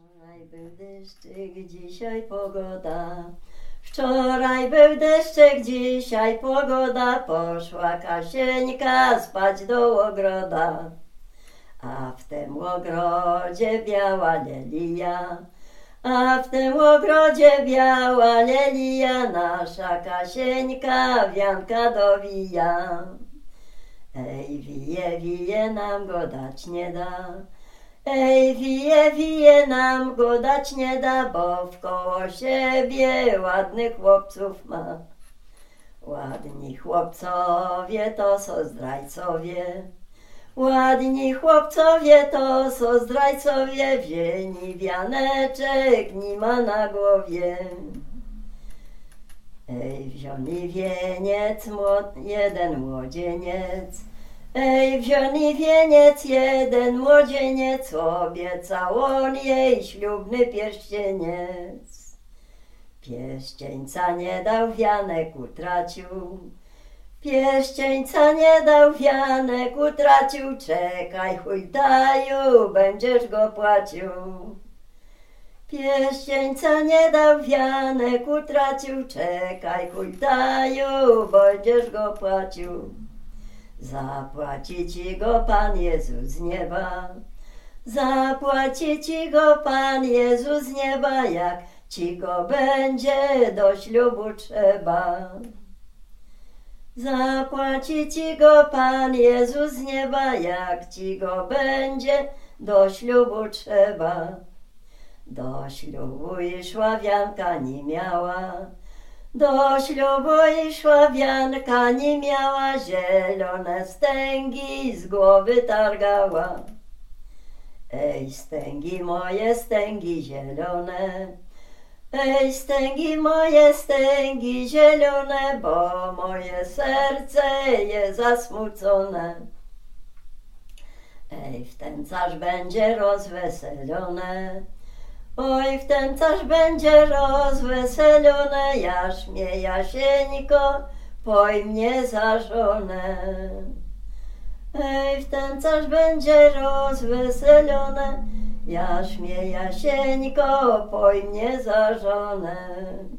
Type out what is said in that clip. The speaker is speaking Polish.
Wczoraj był deszczyk, dzisiaj pogoda. Wczoraj był deszczyk, dzisiaj pogoda. Poszła Kasieńka spać do ogroda. A w tym ogrodzie biała lelia. A w tym ogrodzie biała lelia. Nasza Kasieńka wianka dowija. Ej, wije, wije, nam go dać nie da. Ej, wije, wije, nam go dać nie da, bo wkoło siebie ładnych chłopców ma. Ładni chłopcowie to są zdrajcowie. Ładni chłopcowie to są zdrajcowie, wzięli wianeczek nie ma na głowie. Ej, wzięli wieniec, jeden młodzieniec. Ej, wzięli wieniec, jeden młodzieniec, obiecał on jej ślubny pierścieniec. Pierścieńca nie dał, wianek utracił. Pierścieńca nie dał, wianek utracił. Czekaj, hujdaju, będziesz go płacił. Pierścieńca nie dał, wianek utracił. Czekaj, hujdaju, będziesz go płacił. Zapłaci ci go Pan Jezus z nieba. Zapłaci ci go Pan Jezus z nieba, jak ci go będzie do ślubu trzeba. Zapłaci ci go Pan Jezus z nieba, jak ci go będzie do ślubu trzeba. Do ślubu i szła wianka nie miała. Do ślubu i szła wianka nie miała, zielone stęgi z głowy targała. Ej, stęgi moje, stęgi zielone. Ej, stęgi moje, stęgi zielone, bo moje serce jest zasmucone. Ej, w ten carz będzie rozweselone. Oj, w ten carz będzie rozweselone, jaż mnie Jasieńko, poj mnie za żonę. Ej, w ten carz będzie rozweselone, jaż mnie Jasieńko, poj mnie za żonę.